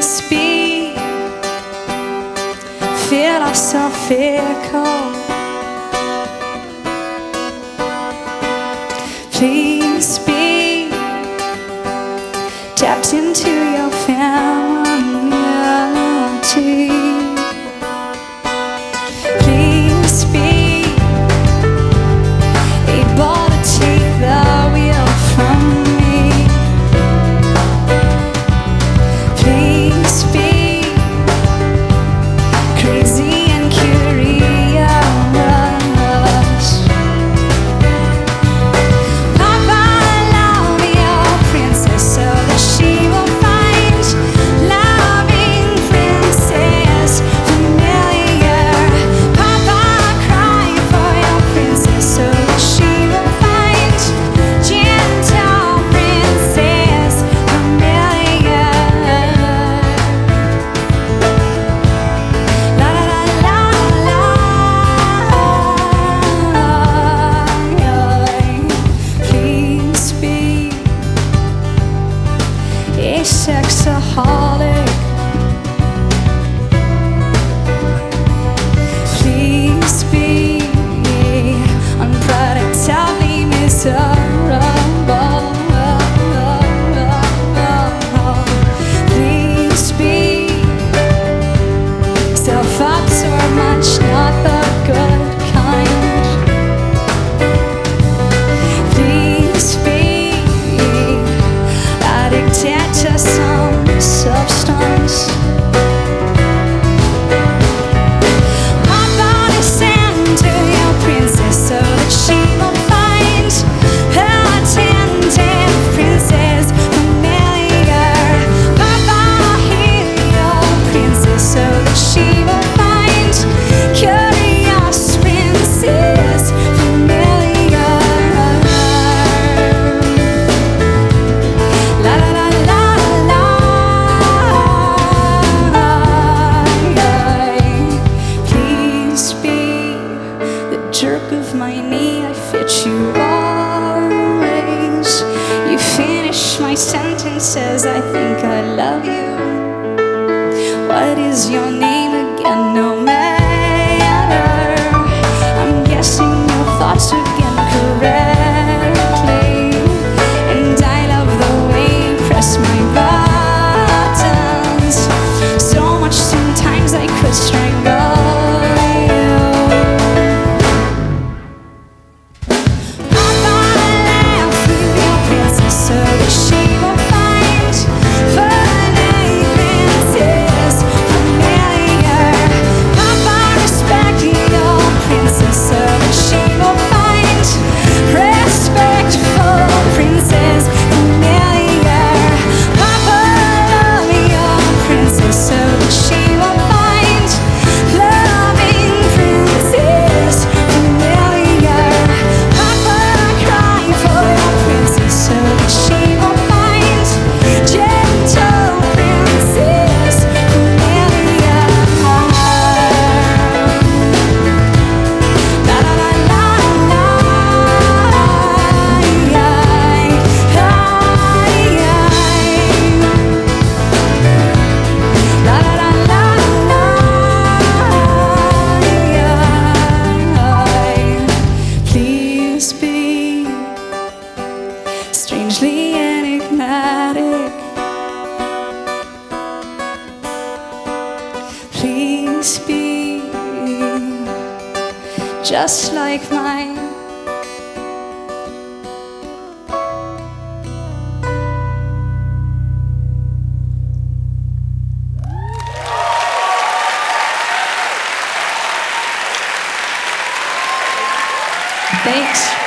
Please be philosophical. Please be tapped into your femininity. Please be able to take the wheel from me. Please be crazy and curious. Papa, love your princess so that she will find loving princess familiar. Papa, cry for your princess so that she will find gentle princess familiar. La la la la la. Please be a sexaholic. Please be unpredictably miserable. Please be self-absorbed, much not the good kind. Please be addicted to some substance. My body sent to your princess so that she will find her attentive princess familiar. Papa, heal your princess so that she will find curious princess familiar. La la la la la. Please be the jerk of my knee. I fit you always. You finish my sentences. I think I love you. What is your name again? No matter. I'm guessing your thoughts again correctly. And I love the way you press my buttons. So much sometimes I could strangle you. Papa, laugh with your princess so that she will find funny princess familiar. Papa, respect your princess so that she will find respectful princess familiar. Papa, love your princess so that she will find loving princess familiar. Papa, cry for your princess so that she will find gentle princess familiar. La la la la la. La la la la la. Please be strangely enigmatic. Please be just like mine. Thanks.